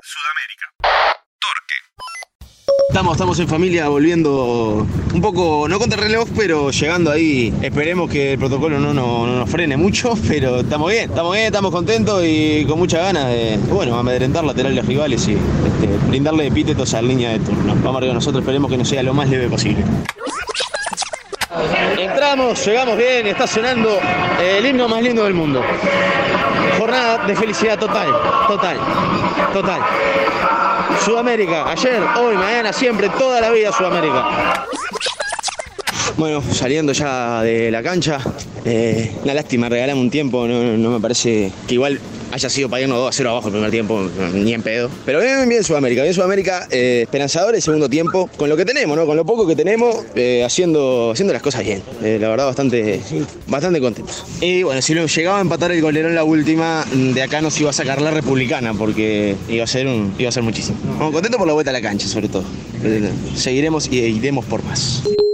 Sudamérica. Torque. Estamos en familia volviendo un poco, no contra el reloj, pero llegando ahí. Esperemos que el protocolo no nos frene mucho, pero estamos bien, estamos contentos y con muchas ganas de, bueno, amedrentar laterales rivales y brindarle epítetos a la línea de turno. Vamos arriba nosotros, esperemos que nos sea lo más leve posible. Entramos, llegamos bien, está sonando el himno más lindo del mundo. Jornada de felicidad total. Sudamérica, ayer, hoy, mañana, siempre, toda la vida Sudamérica. Bueno, saliendo ya de la cancha, una lástima, regalame un tiempo, no me parece que igual haya sido para irnos 2-0 abajo el primer tiempo, ni en pedo. Pero bien Sudamérica, esperanzador el segundo tiempo, con lo que tenemos, ¿no? Con lo poco que tenemos, haciendo las cosas bien. La verdad, bastante contentos. Y bueno, si nos llegaba a empatar el Golerón la última, de acá nos iba a sacar la Republicana, porque iba a ser muchísimo. Contentos por la vuelta a la cancha, sobre todo. Seguiremos y iremos por más.